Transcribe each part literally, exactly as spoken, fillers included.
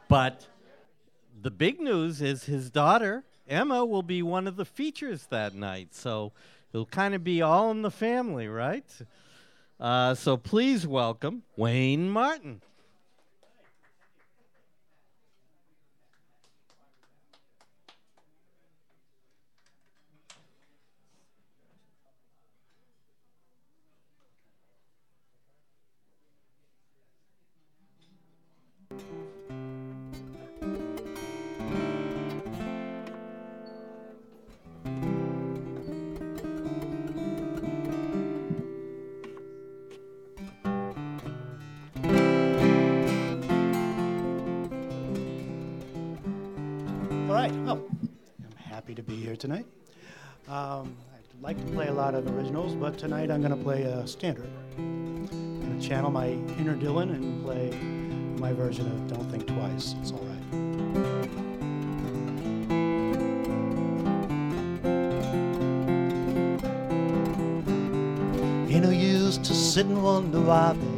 But the big news is his daughter, Emma, will be one of the features that night. So it'll kind of be all in the family, right? Uh, so please welcome Wayne Martin. All right, well, I'm happy to be here tonight. Um, I'd like to play a lot of originals, but tonight I'm going to play a standard. I'm going to channel my inner Dylan and play my version of Don't Think Twice. It's all right. Ain't no use to sit and wonder why, babe.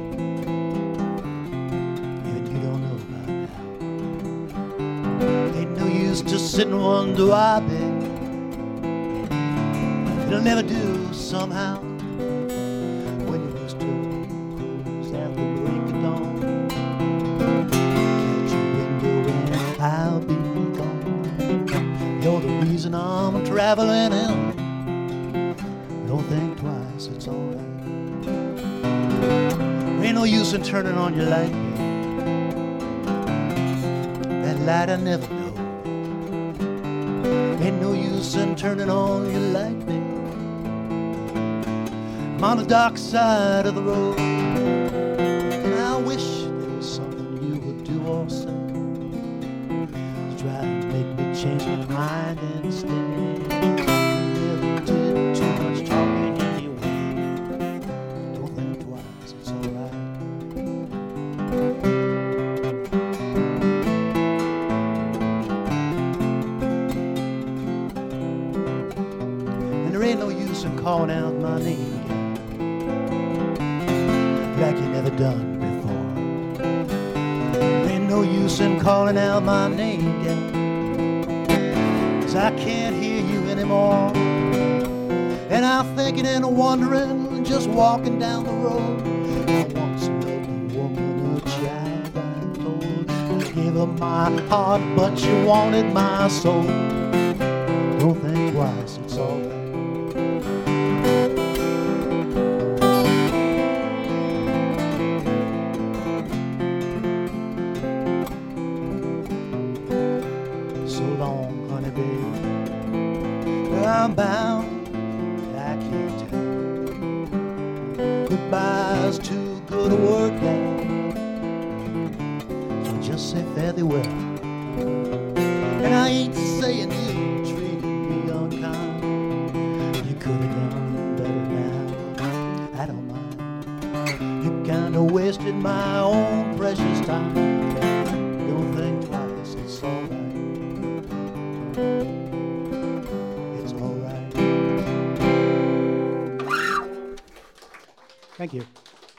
Just sit and wonder why, babe. It'll never do somehow when you used to cruise at the break of dawn. Catch your window and I'll be gone. You're the reason I'm traveling in. Don't think twice, it's alright. Ain't no use in turning on your light, babe. That light I never know. Ain't no use in turning on your light, babe. I'm on the dark side of the road, and I wish there was something you would do or say to try and make me change my mind instead. You never did too much talking anyway. Don't think twice, it's alright. Calling out my name again, like you never done before. Ain't no use in calling out my name again, 'cause I can't hear you anymore. And I'm thinking and wondering, just walking down the road, I once loved a woman, a child I told. I gave her my heart, but she wanted my soul. Don't think twice, it's alright. I'm bound, I can't tell. Goodbye's too good a word now, so just say fare thee well. And I ain't saying you treated me unkind. You could have done better now. I don't mind. You kinda wasted my own precious time. Don't think twice, it's alright. Thank you.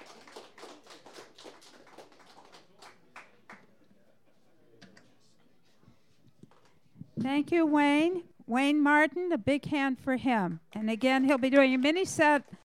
Thank you, Wayne. Wayne Martin, a big hand for him. And again, he'll be doing a mini set